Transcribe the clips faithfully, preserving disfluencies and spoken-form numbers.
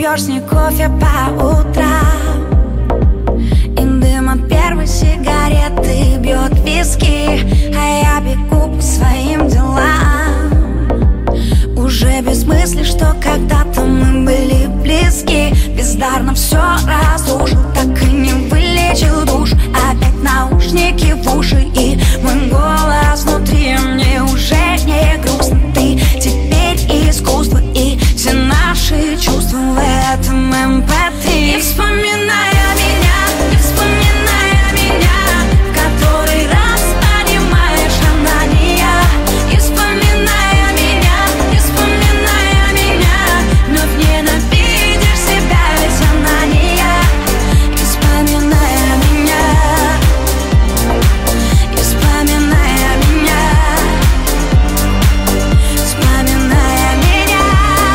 пьешь с ней кофе по утрам, и дым от первой сигареты бьет виски, а я бегу по своим делам, уже без мысли, что когда-то мы были близки. Бездарно все разрушил, так и не вылечил душ. Опять наушники в уши и мой голос внутри. Мне уже не грустно, ты теперь искусство, и все наши чувства в этом эм пэ три. И вспоминая меня, и вспоминая меня, в который раз понимаешь, она не я. И вспоминая меня, и вспоминая меня, вновь ненавидишь себя, ведь она не я. И вспоминая меня, и вспоминая меня, вспоминая меня,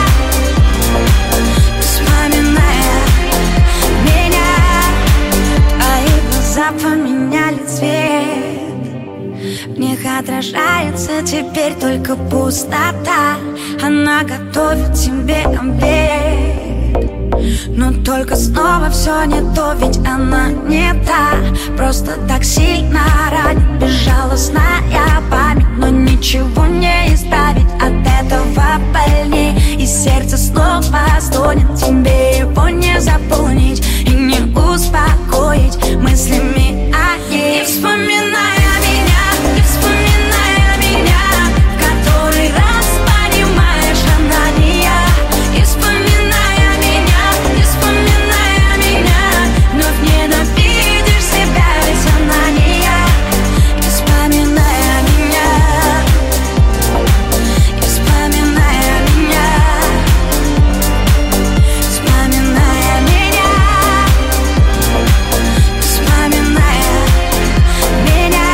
вспоминая меня. Твои глаза поменяли цвет, в них отражается теперь только пустота. Она готовит тебе обед, но только снова все не то, ведь она не та. Просто так сильно ранит безжалостная память, но ничего не исправить, от этого больней. И сердце снова стонет, тебе его не заполнить и не успокоить мыслями о ней. И вспоминая меня, и вспоминая меня, в который раз понимаешь, она не я. И вспоминая меня, и вспоминая меня, вновь ненавидишь себя, ведь она не я. И вспоминая меня, и вспоминая меня, вспоминая меня, вспоминая меня.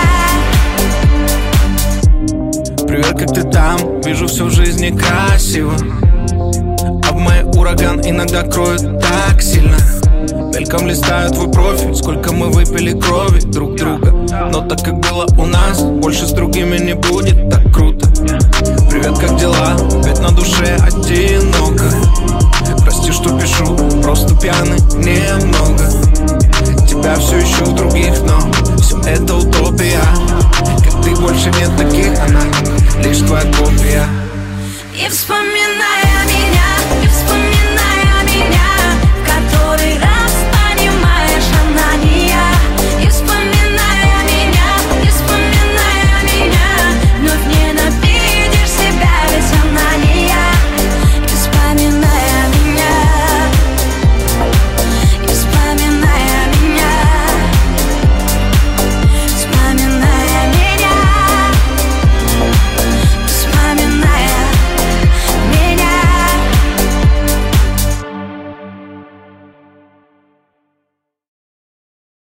Привет, как ты там? Вижу, всю жизнь некрасиво, а в моей ураган иногда кроет так сильно. Мельком листаю твой профиль, сколько мы выпили крови друг друга. Но так как было у нас, больше с другими не будет так круто. Привет, как дела? Ведь на душе одиноко. Прости, что пишу, просто пьяный немного. Тебя все ищу в других, но все это утопия. Как ты больше нет таких, она лишь твоя копия. И вспоминая